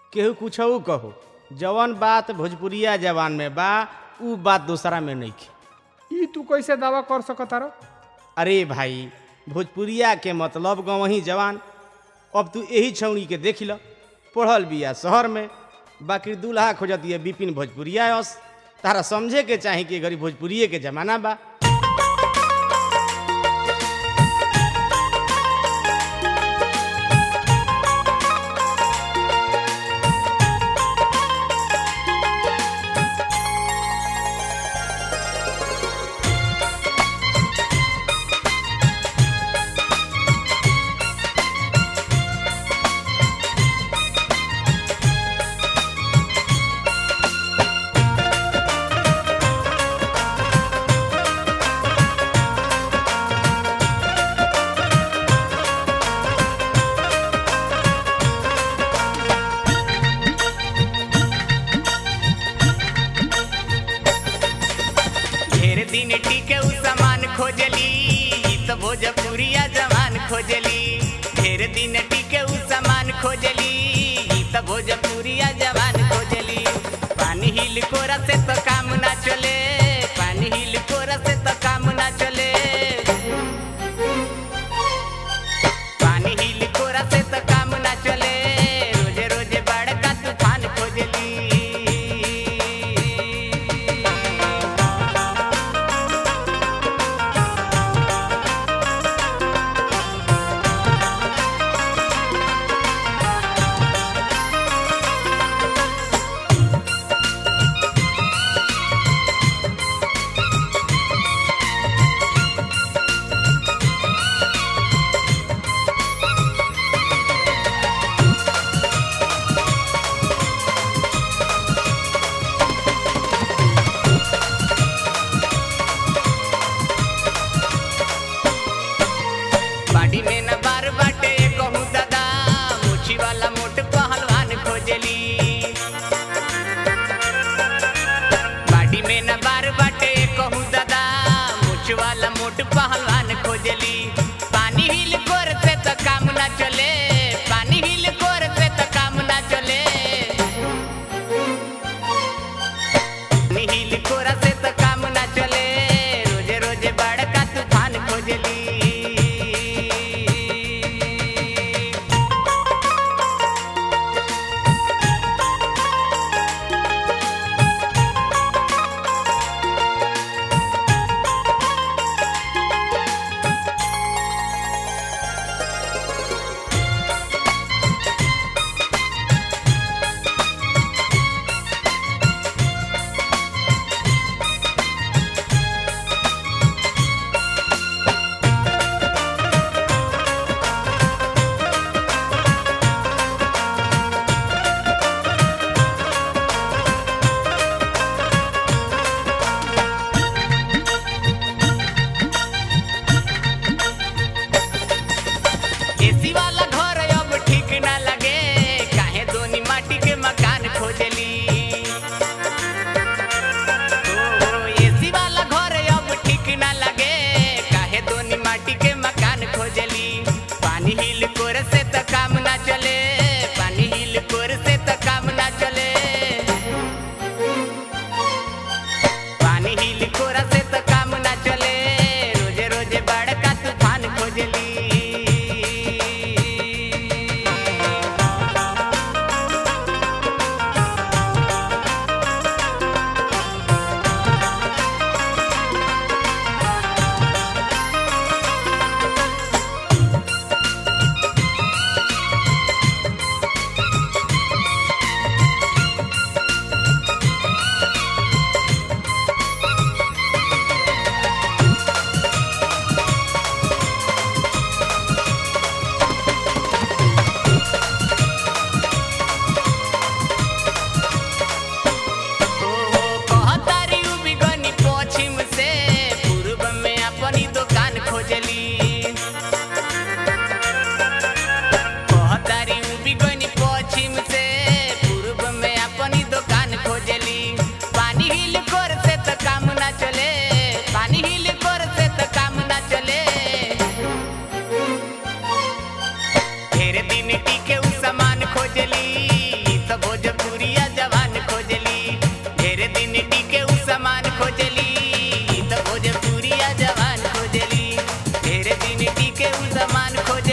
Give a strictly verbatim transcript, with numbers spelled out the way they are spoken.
केहू कुछ कहो, जवन बात भोजपुरिया जवान में बा उ बात दूसरा में नहीं खे। ई तू कैसे दावा कर सकतारो? अरे भाई, भोजपुरिया के मतलब गवही जवान। अब तू यही छौड़ी के देख ल, पढ़ल बिया शहर में, बाकी दूल्हा खोजती है बिपिन भोजपुरिया यस। तारा समझे के चाही कि गरीब भोजपुरिये के जमाना बा। दिन टीके उ सामान खोजली तो भोजपुरिया जवान खोजली। ढेर दिन टीके उ सामान खोजली तो भोजपुरिया जवान खोजली। पानी हिल कोरा से तो काम ना चले, पानी हिल कोरा से तो काम ना चले। पानी हिल कोरा से तो काम ना चले, रोजे रोजे बड़का तूफान खोजली। बाड़ी में न बार बाटे कहूँ दादा, मुछी वाला मोट पहलवान खोजली। बाड़ी में न बार बाटे कहूँ दादा, मुछ वाला मोट पहलवान खोजली। पानी हिल कोर से तो काम ना चले, पानी हिल कोर से तो काम ना चले। पानी हिल कोरा से तो काम ना चले, रोजे रोजे बड़का तूफान खोजली। एसी वाला घर अब ठीक ना लगे, काहे दोनी माटी के मकान खोजली। ओ एसी वाला घर अब ठीक ना लगे, काहे दोनी माटी के मकान खोजली। पानी हिल कोर से तो काम ना चले, पानी हिल कोर से तो काम ना चले। पानी हिल कोरा से तो काम ना चले, रोजे रोजे बड़का तूफान खोजली। दिन टीके उ सामान खोजली तो भोजपुरिया जवान खोजली ढेर दिन टिके उ सामान खोजली तो भोजपुरिया जवान खोजली ढेर दिन टिके उ सामान खोजली